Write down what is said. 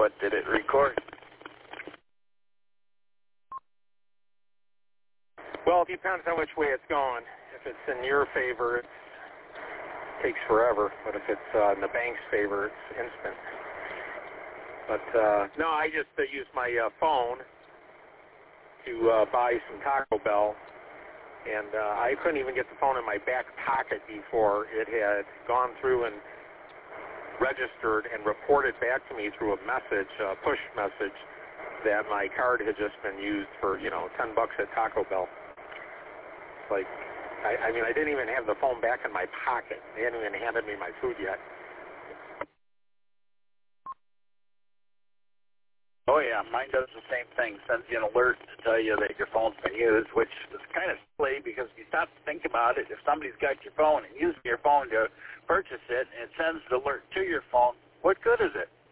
what did it record? Well, it depends on which way it's going. If it's in your favor, it takes forever. But if it's in the bank's favor, it's instant. But no, I just used my phone to buy some Taco Bell, and I couldn't even get the phone in my back pocket before it had gone through and registered and reported back to me through a message, push message, that my card had just been used for, $10 at Taco Bell. It's like, I mean, I didn't even have the phone back in my pocket. They hadn't even handed me my food yet. Oh, yeah, mine does the same thing. Sends you an alert to tell you that your phone's been used, which is kind of silly because if you stop to think about it, if somebody's got your phone and using your phone to purchase it and it sends the alert to your phone, what good is it?